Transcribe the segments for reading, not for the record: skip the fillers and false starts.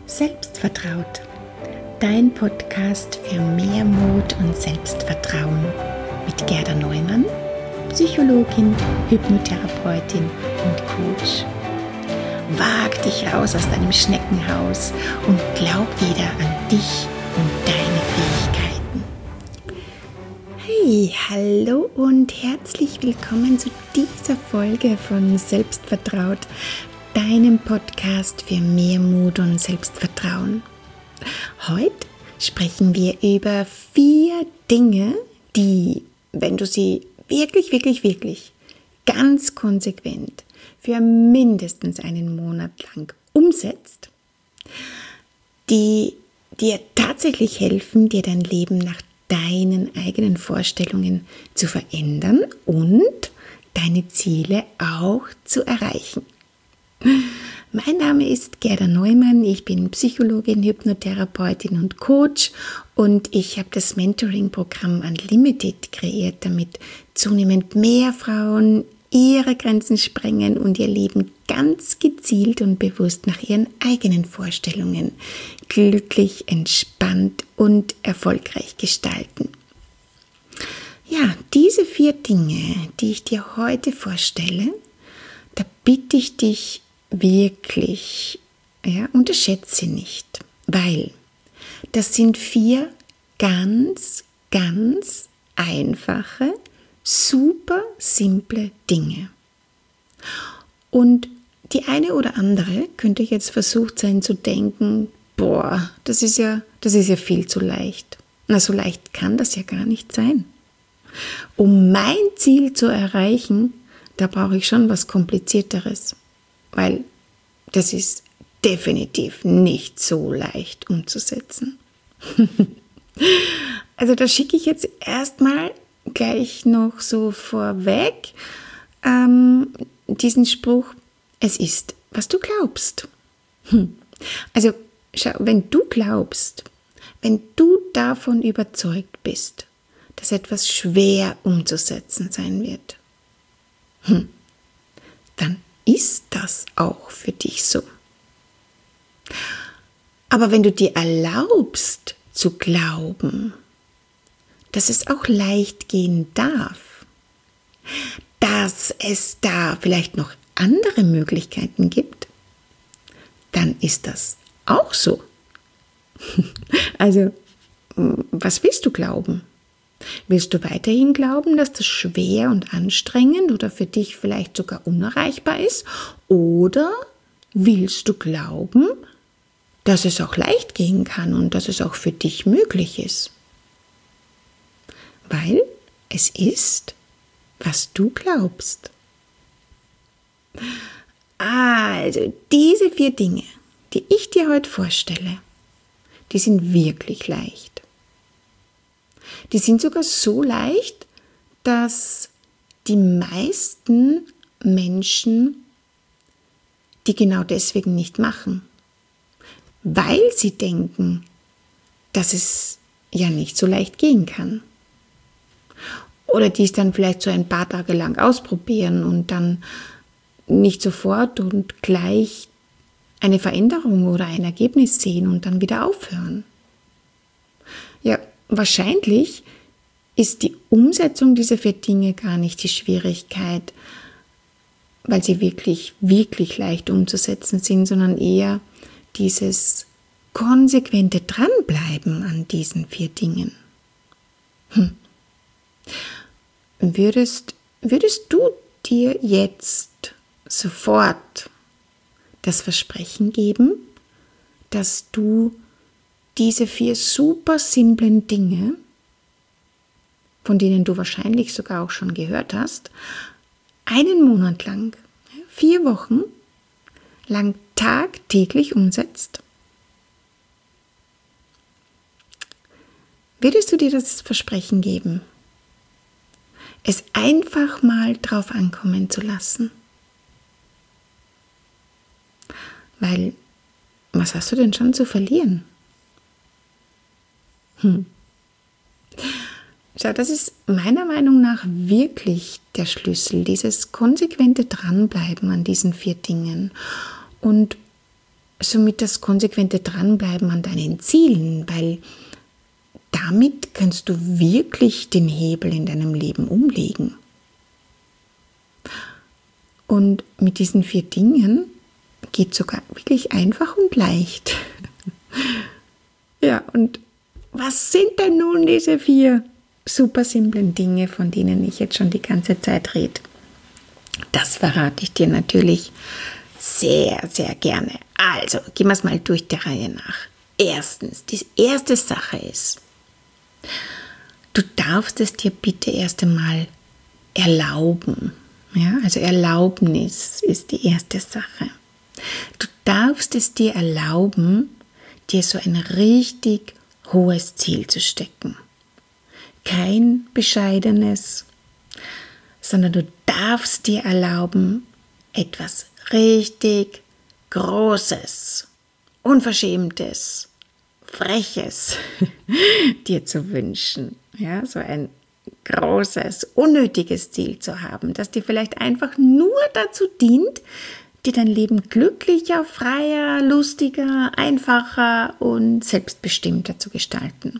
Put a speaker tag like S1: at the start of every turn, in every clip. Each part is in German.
S1: Selbstvertraut, dein Podcast für mehr Mut und Selbstvertrauen mit Gerda Neumann, Psychologin, Hypnotherapeutin und Coach. Wag dich raus aus deinem Schneckenhaus und glaub wieder an dich und deine Fähigkeiten. Hey, hallo und herzlich willkommen zu dieser Folge von Selbstvertraut, deinem Podcast für mehr Mut und Selbstvertrauen. Heute sprechen wir über 4 Dinge, die, wenn du sie wirklich ganz konsequent für mindestens einen Monat lang umsetzt, die dir tatsächlich helfen, dir dein Leben nach deinen eigenen Vorstellungen zu verändern und deine Ziele auch zu erreichen. Mein Name ist Gerda Neumann, ich bin Psychologin, Hypnotherapeutin und Coach und ich habe das Mentoring-Programm Unlimited kreiert, damit zunehmend mehr Frauen ihre Grenzen sprengen und ihr Leben ganz gezielt und bewusst nach ihren eigenen Vorstellungen glücklich, entspannt und erfolgreich gestalten. Ja, diese 4 Dinge, die ich dir heute vorstelle, da bitte ich dich wirklich, unterschätze nicht, weil das sind 4 ganz einfache, super simple Dinge. Und die eine oder andere könnte jetzt versucht sein zu denken, boah, das ist ja viel zu leicht. Na, so leicht kann das ja gar nicht sein. Um mein Ziel zu erreichen, da brauche ich schon was Komplizierteres, weil das ist definitiv nicht so leicht umzusetzen. Also da schicke ich jetzt erstmal gleich noch so vorweg diesen Spruch, es ist, was du glaubst. Also schau, wenn du glaubst, wenn du davon überzeugt bist, dass etwas schwer umzusetzen sein wird, dann ist das auch für dich so. Aber wenn du dir erlaubst zu glauben, dass es auch leicht gehen darf, dass es da vielleicht noch andere Möglichkeiten gibt, dann ist das auch so. Also, was willst du glauben? Willst du weiterhin glauben, dass das schwer und anstrengend oder für dich vielleicht sogar unerreichbar ist? Oder willst du glauben, dass es auch leicht gehen kann und dass es auch für dich möglich ist? Weil es ist, was du glaubst. Also, diese 4 Dinge, die ich dir heute vorstelle, die sind wirklich leicht. Die sind sogar so leicht, dass die meisten Menschen die genau deswegen nicht machen, weil sie denken, dass es ja nicht so leicht gehen kann. Oder die es dann vielleicht so ein paar Tage lang ausprobieren und dann nicht sofort und gleich eine Veränderung oder ein Ergebnis sehen und dann wieder aufhören. Ja, wahrscheinlich ist die Umsetzung dieser 4 Dinge gar nicht die Schwierigkeit, weil sie wirklich leicht umzusetzen sind, sondern eher dieses konsequente Dranbleiben an diesen 4 Dingen. Würdest du dir jetzt sofort das Versprechen geben, dass du diese 4 super simplen Dinge, von denen du wahrscheinlich sogar auch schon gehört hast, einen Monat lang, 4 Wochen lang tagtäglich umsetzt? Würdest du dir das Versprechen geben, es einfach mal drauf ankommen zu lassen? Weil, was hast du denn schon zu verlieren? Schau, das ist meiner Meinung nach wirklich der Schlüssel, dieses konsequente Dranbleiben an diesen 4 Dingen. Und somit das konsequente Dranbleiben an deinen Zielen, weil damit kannst du wirklich den Hebel in deinem Leben umlegen. Und mit diesen 4 Dingen geht es sogar wirklich einfach und leicht. Ja, und was sind denn nun diese 4 super simplen Dinge, von denen ich jetzt schon die ganze Zeit rede? Das verrate ich dir natürlich sehr, sehr gerne. Also, gehen wir es mal durch der Reihe nach. Erstens, die erste Sache ist, du darfst es dir bitte erst einmal erlauben. Ja, also Erlaubnis ist die erste Sache. Du darfst es dir erlauben, dir so ein richtig hohes Ziel zu stecken. Kein bescheidenes, sondern du darfst dir erlauben, etwas richtig Großes, Unverschämtes, Freches dir zu wünschen. Ja, so ein großes, unnötiges Ziel zu haben, das dir vielleicht einfach nur dazu dient, dir dein Leben glücklicher, freier, lustiger, einfacher und selbstbestimmter zu gestalten.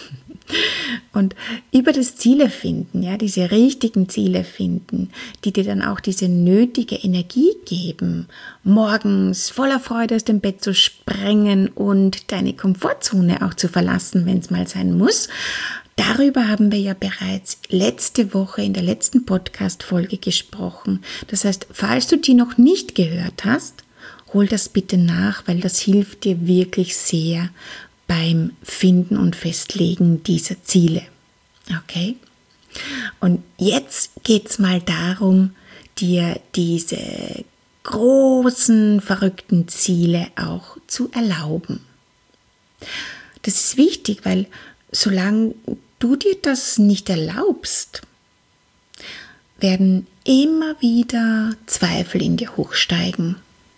S1: Und über das Ziele finden, ja, diese richtigen Ziele finden, die dir dann auch diese nötige Energie geben, morgens voller Freude aus dem Bett zu sprengen und deine Komfortzone auch zu verlassen, wenn es mal sein muss. Darüber haben wir ja bereits letzte Woche in der letzten Podcast-Folge gesprochen. Das heißt, falls du die noch nicht gehört hast, hol das bitte nach, weil das hilft dir wirklich sehr beim Finden und Festlegen dieser Ziele. Okay? Und jetzt geht es mal darum, dir diese großen, verrückten Ziele auch zu erlauben. Das ist wichtig, weil solange du dir das nicht erlaubst, werden immer wieder Zweifel in dir hochsteigen,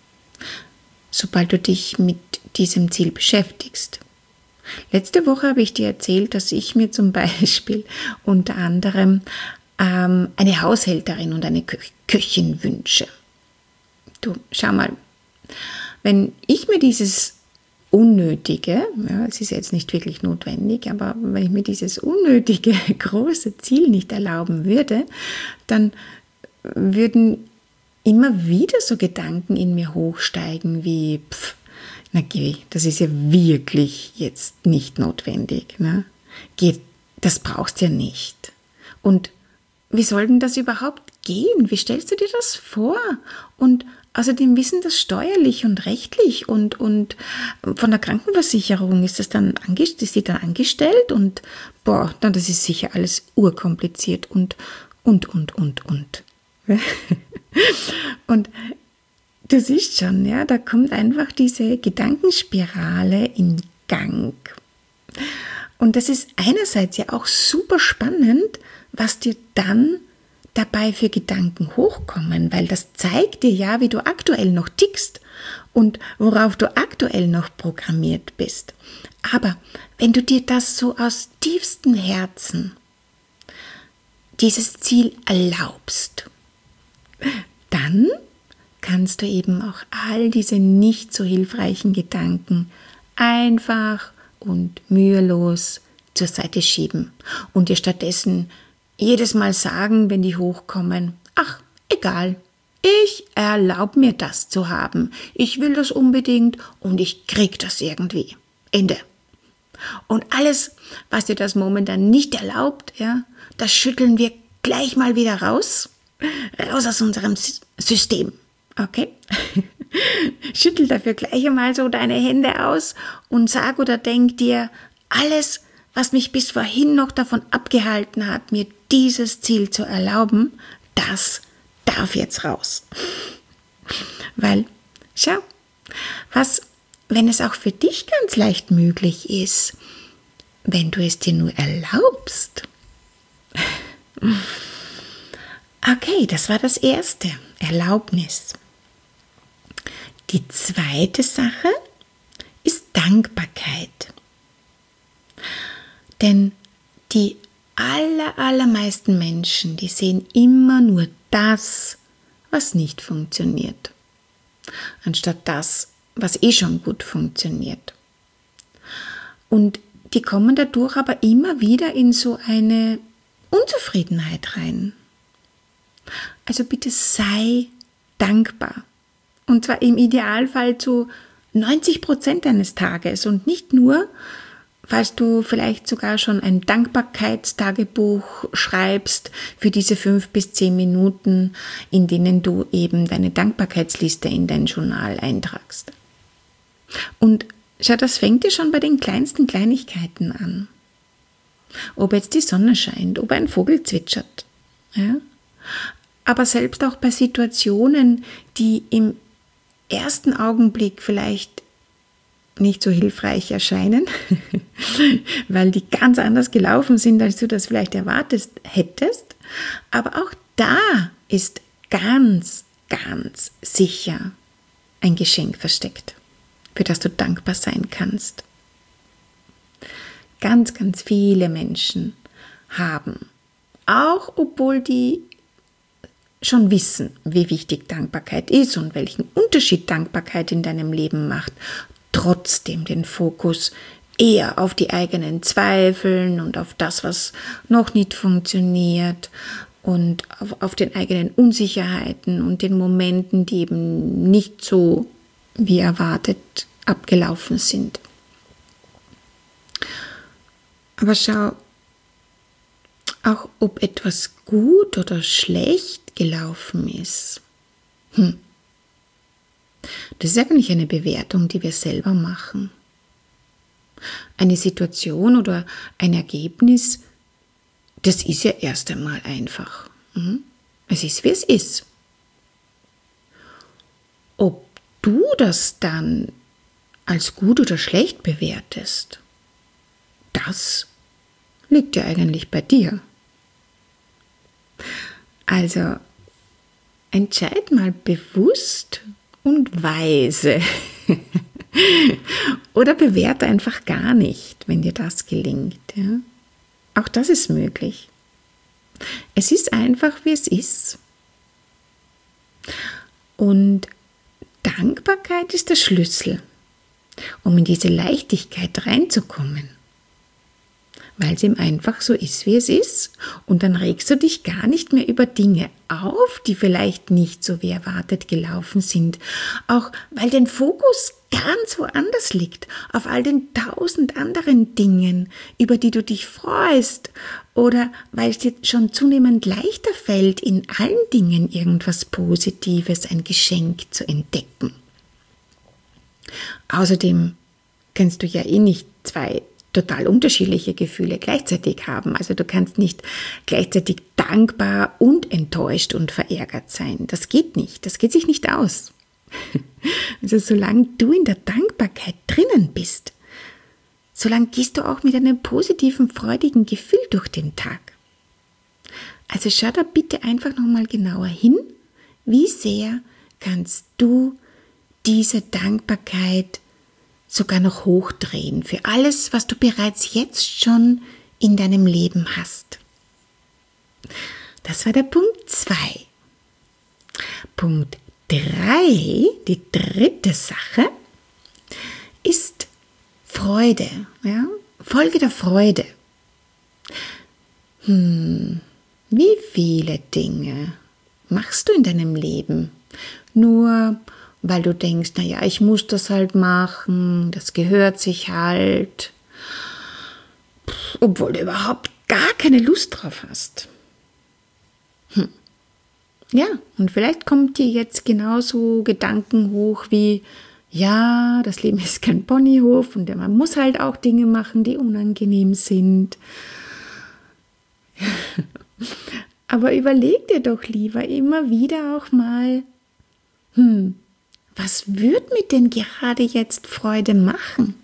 S1: sobald du dich mit diesem Ziel beschäftigst. Letzte Woche habe ich dir erzählt, dass ich mir zum Beispiel unter anderem eine Haushälterin und eine Köchin wünsche. Du, schau mal, wenn ich mir dieses unnötige, ja, es ist jetzt nicht wirklich notwendig, aber wenn ich mir dieses unnötige große Ziel nicht erlauben würde, dann würden immer wieder so Gedanken in mir hochsteigen wie, na geh, das ist ja wirklich jetzt nicht notwendig. Ne? Geh, das brauchst du ja nicht. Und wie soll denn das überhaupt gehen? Wie stellst du dir das vor? Und außerdem wissen das steuerlich und rechtlich und von der Krankenversicherung ist sie dann angestellt und dann das ist sicher alles urkompliziert und. Und du siehst schon, ja, da kommt einfach diese Gedankenspirale in Gang. Und das ist einerseits ja auch super spannend, was dir dann dabei für Gedanken hochkommen, weil das zeigt dir ja, wie du aktuell noch tickst und worauf du aktuell noch programmiert bist. Aber wenn du dir das so aus tiefstem Herzen, dieses Ziel erlaubst, dann kannst du eben auch all diese nicht so hilfreichen Gedanken einfach und mühelos zur Seite schieben und dir stattdessen jedes Mal sagen, wenn die hochkommen, ach, egal, ich erlaube mir das zu haben. Ich will das unbedingt und ich krieg das irgendwie. Ende. Und alles, was dir das momentan nicht erlaubt, ja, das schütteln wir gleich mal wieder raus aus unserem System. Okay? Schüttel dafür gleich einmal so deine Hände aus und sag oder denk dir, alles, was mich bis vorhin noch davon abgehalten hat, mir dieses Ziel zu erlauben, das darf jetzt raus. Weil, schau, was, wenn es auch für dich ganz leicht möglich ist, wenn du es dir nur erlaubst. Okay, das war das erste, Erlaubnis. Die zweite Sache ist Dankbarkeit. Denn die allermeisten Menschen, die sehen immer nur das, was nicht funktioniert, anstatt das, was schon gut funktioniert. Und die kommen dadurch aber immer wieder in so eine Unzufriedenheit rein. Also bitte sei dankbar. Und zwar im Idealfall zu 90% deines Tages und nicht nur, falls du vielleicht sogar schon ein Dankbarkeitstagebuch schreibst für diese 5 bis 10 Minuten, in denen du eben deine Dankbarkeitsliste in dein Journal eintragst. Und schau, das fängt dir schon bei den kleinsten Kleinigkeiten an. Ob jetzt die Sonne scheint, ob ein Vogel zwitschert. Ja? Aber selbst auch bei Situationen, die im ersten Augenblick vielleicht nicht so hilfreich erscheinen, weil die ganz anders gelaufen sind, als du das vielleicht erwartet hättest. Aber auch da ist ganz, ganz sicher ein Geschenk versteckt, für das du dankbar sein kannst. Ganz, ganz viele Menschen haben, auch obwohl die schon wissen, wie wichtig Dankbarkeit ist und welchen Unterschied Dankbarkeit in deinem Leben macht, trotzdem den Fokus eher auf die eigenen Zweifeln und auf das, was noch nicht funktioniert und auf den eigenen Unsicherheiten und den Momenten, die eben nicht so wie erwartet abgelaufen sind. Aber schau, auch ob etwas gut oder schlecht gelaufen ist. Das ist eigentlich eine Bewertung, die wir selber machen. Eine Situation oder ein Ergebnis, das ist ja erst einmal einfach. Es ist, wie es ist. Ob du das dann als gut oder schlecht bewertest, das liegt ja eigentlich bei dir. Also entscheid mal bewusst und weise oder bewerte einfach gar nicht, wenn dir das gelingt. Ja? Auch das ist möglich. Es ist einfach, wie es ist. Und Dankbarkeit ist der Schlüssel, um in diese Leichtigkeit reinzukommen. Weil es ihm einfach so ist, wie es ist. Und dann regst du dich gar nicht mehr über Dinge auf, die vielleicht nicht so wie erwartet gelaufen sind. Auch weil dein Fokus ganz woanders liegt, auf all den 1000 anderen Dingen, über die du dich freust. Oder weil es dir schon zunehmend leichter fällt, in allen Dingen irgendwas Positives, ein Geschenk zu entdecken. Außerdem kannst du ja nicht zwei total unterschiedliche Gefühle gleichzeitig haben. Also du kannst nicht gleichzeitig dankbar und enttäuscht und verärgert sein. Das geht nicht. Das geht sich nicht aus. Also solange du in der Dankbarkeit drinnen bist, solange gehst du auch mit einem positiven, freudigen Gefühl durch den Tag. Also schau da bitte einfach nochmal genauer hin, wie sehr kannst du diese Dankbarkeit sogar noch hochdrehen für alles, was du bereits jetzt schon in deinem Leben hast. Das war der Punkt 2. Punkt 3, die dritte Sache, ist Freude. Ja? Folge der Freude. Wie viele Dinge machst du in deinem Leben? Nur weil du denkst, naja, ich muss das halt machen, das gehört sich halt, obwohl du überhaupt gar keine Lust drauf hast. Ja, und vielleicht kommt dir jetzt genauso Gedanken hoch wie, ja, das Leben ist kein Ponyhof und man muss halt auch Dinge machen, die unangenehm sind. Aber überleg dir doch lieber immer wieder auch mal, was wird mir denn gerade jetzt Freude machen?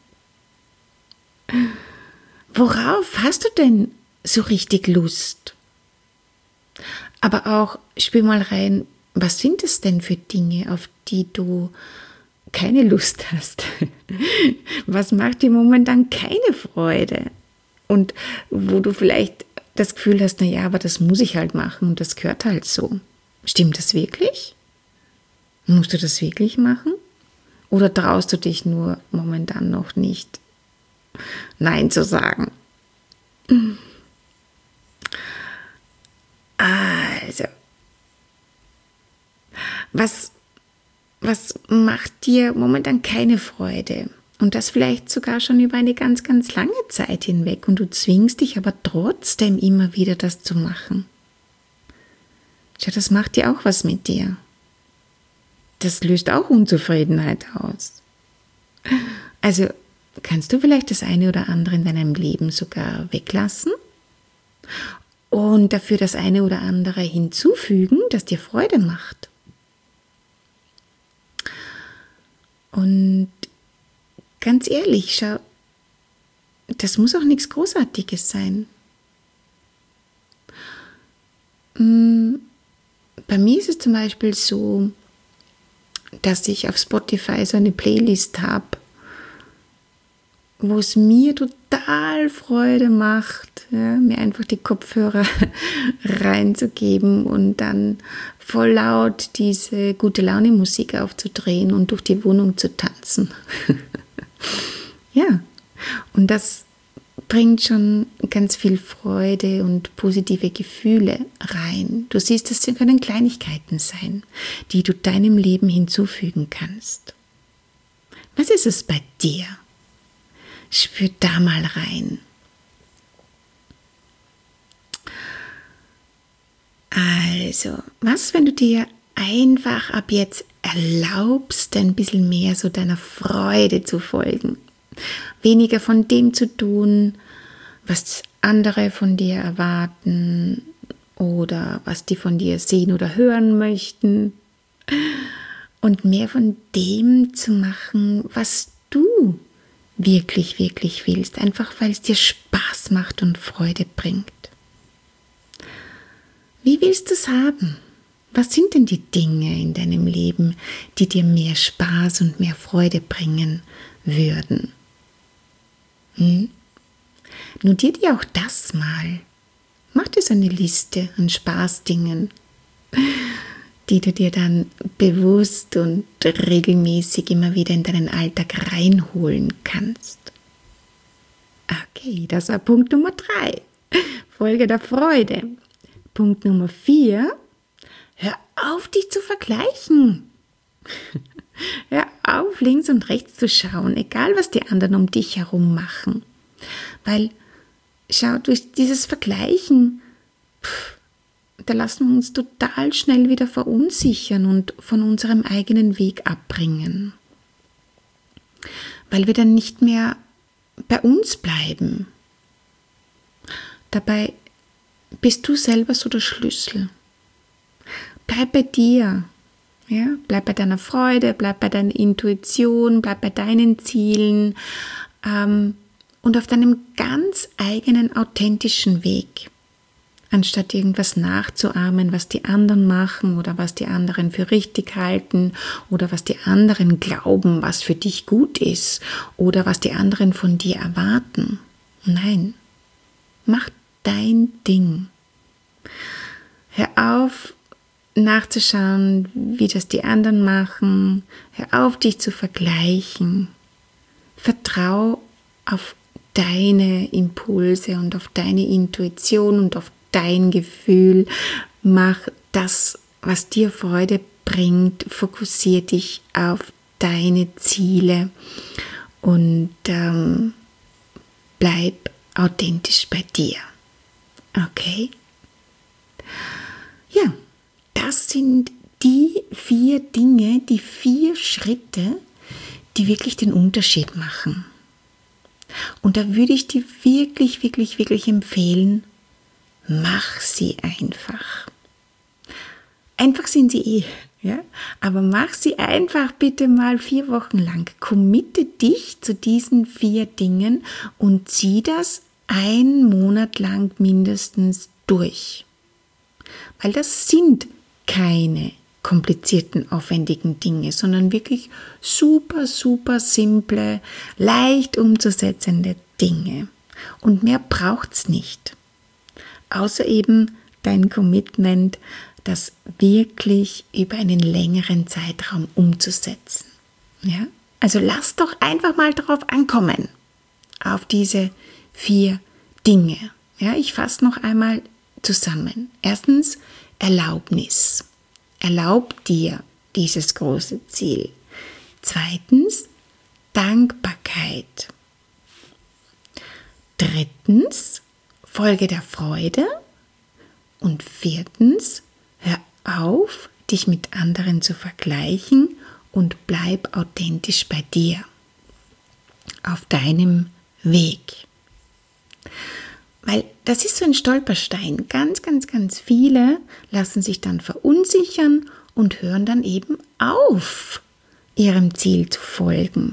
S1: Worauf hast du denn so richtig Lust? Aber auch, spür mal rein, was sind es denn für Dinge, auf die du keine Lust hast? Was macht dir momentan keine Freude? Und wo du vielleicht das Gefühl hast, naja, aber das muss ich halt machen und das gehört halt so. Stimmt das wirklich? Musst du das wirklich machen? Oder traust du dich nur momentan noch nicht, Nein zu sagen? Also, was macht dir momentan keine Freude? Und das vielleicht sogar schon über eine ganz, ganz lange Zeit hinweg. Und du zwingst dich aber trotzdem immer wieder, das zu machen. Schau, das macht dir auch was mit dir. Das löst auch Unzufriedenheit aus. Also kannst du vielleicht das eine oder andere in deinem Leben sogar weglassen und dafür das eine oder andere hinzufügen, das dir Freude macht. Und ganz ehrlich, schau, das muss auch nichts Großartiges sein. Bei mir ist es zum Beispiel so, dass ich auf Spotify so eine Playlist habe, wo es mir total Freude macht, ja, mir einfach die Kopfhörer reinzugeben und dann voll laut diese gute Laune Musik aufzudrehen und durch die Wohnung zu tanzen. Ja, und das bringt schon ganz viel Freude und positive Gefühle rein. Du siehst, das können Kleinigkeiten sein, die du deinem Leben hinzufügen kannst. Was ist es bei dir? Spür da mal rein. Also, was, wenn du dir einfach ab jetzt erlaubst, ein bisschen mehr so deiner Freude zu folgen? Weniger von dem zu tun, was andere von dir erwarten oder was die von dir sehen oder hören möchten. Und mehr von dem zu machen, was du wirklich, wirklich willst. Einfach, weil es dir Spaß macht und Freude bringt. Wie willst du es haben? Was sind denn die Dinge in deinem Leben, die dir mehr Spaß und mehr Freude bringen würden? Notier dir auch das mal. Mach dir so eine Liste an Spaßdingen, die du dir dann bewusst und regelmäßig immer wieder in deinen Alltag reinholen kannst. Okay, das war Punkt Nummer 3. Folge der Freude. Punkt Nummer 4. Hör auf, dich zu vergleichen. Hör auf, links und rechts zu schauen, egal was die anderen um dich herum machen. Weil, schau, durch dieses Vergleichen, da lassen wir uns total schnell wieder verunsichern und von unserem eigenen Weg abbringen. Weil wir dann nicht mehr bei uns bleiben. Dabei bist du selber so der Schlüssel. Bleib bei dir. Ja, bleib bei deiner Freude, bleib bei deiner Intuition, bleib bei deinen Zielen und auf deinem ganz eigenen, authentischen Weg. Anstatt irgendwas nachzuahmen, was die anderen machen oder was die anderen für richtig halten oder was die anderen glauben, was für dich gut ist oder was die anderen von dir erwarten. Nein, mach dein Ding. Hör auf, nachzuschauen, wie das die anderen machen. Hör auf, dich zu vergleichen. Vertrau auf deine Impulse und auf deine Intuition und auf dein Gefühl. Mach das, was dir Freude bringt. Fokussiere dich auf deine Ziele und bleib authentisch bei dir. Okay? Ja. Das sind die 4 Dinge, die 4 Schritte, die wirklich den Unterschied machen. Und da würde ich dir wirklich, wirklich, wirklich empfehlen, mach sie einfach. Einfach sind sie ja? Aber mach sie einfach bitte mal 4 Wochen lang. Committe dich zu diesen 4 Dingen und zieh das 1 Monat lang mindestens durch. Weil das sind keine komplizierten, aufwendigen Dinge, sondern wirklich super, super simple, leicht umzusetzende Dinge. Und mehr braucht's nicht. Außer eben dein Commitment, das wirklich über einen längeren Zeitraum umzusetzen. Ja? Also lass doch einfach mal drauf ankommen, auf diese 4 Dinge. Ja, ich fasse noch einmal zusammen. Erstens, Erlaubnis. Erlaub dir dieses große Ziel. Zweitens, Dankbarkeit. Drittens, Folge der Freude. Und viertens, hör auf, dich mit anderen zu vergleichen und bleib authentisch bei dir, auf deinem Weg. Weil das ist so ein Stolperstein. Ganz, ganz, ganz viele lassen sich dann verunsichern und hören dann eben auf, ihrem Ziel zu folgen.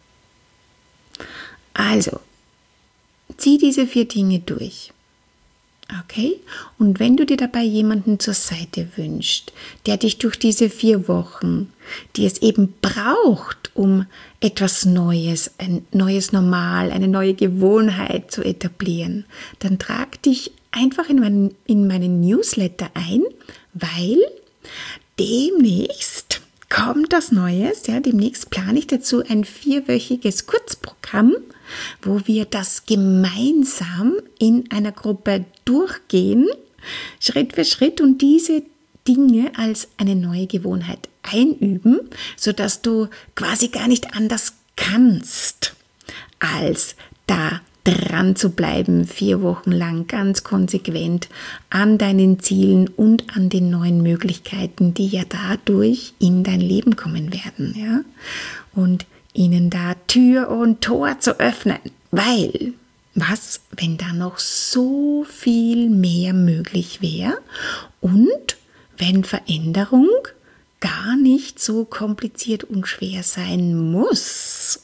S1: Also, zieh diese 4 Dinge durch. Okay? Und wenn du dir dabei jemanden zur Seite wünschst, der dich durch diese 4 Wochen, die es eben braucht, um etwas Neues, ein neues Normal, eine neue Gewohnheit zu etablieren, dann trag dich einfach in meinen Newsletter ein, weil demnächst kommt das Neues. Ja, demnächst plane ich dazu ein 4-wöchiges Kurzprogramm, wo wir das gemeinsam in einer Gruppe durchgehen, Schritt für Schritt und diese Dinge als eine neue Gewohnheit einüben, sodass du quasi gar nicht anders kannst, als da dran zu bleiben, 4 Wochen lang ganz konsequent an deinen Zielen und an den neuen Möglichkeiten, die ja dadurch in dein Leben kommen werden, ja, und ihnen da Tür und Tor zu öffnen, weil, was, wenn da noch so viel mehr möglich wäre und wenn Veränderung gar nicht so kompliziert und schwer sein muss.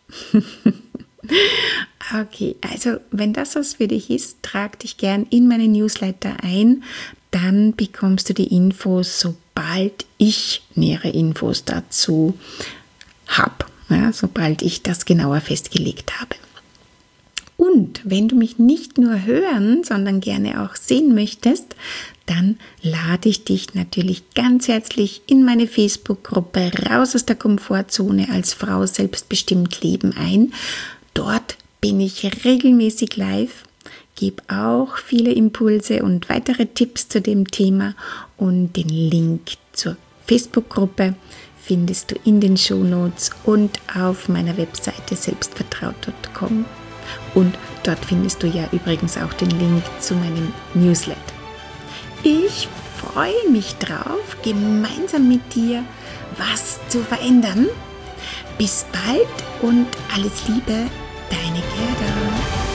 S1: Okay, also wenn das was für dich ist, trag dich gern in meine Newsletter ein, dann bekommst du die Infos, sobald ich nähere Infos dazu habe, ja, sobald ich das genauer festgelegt habe. Und wenn du mich nicht nur hören, sondern gerne auch sehen möchtest, dann lade ich dich natürlich ganz herzlich in meine Facebook-Gruppe Raus aus der Komfortzone als Frau selbstbestimmt leben ein. Dort bin ich regelmäßig live, gebe auch viele Impulse und weitere Tipps zu dem Thema und den Link zur Facebook-Gruppe findest du in den Shownotes und auf meiner Webseite selbstvertraut.com. Und dort findest du ja übrigens auch den Link zu meinem Newsletter. Ich freue mich drauf, gemeinsam mit dir was zu verändern. Bis bald und alles Liebe, deine Gerda.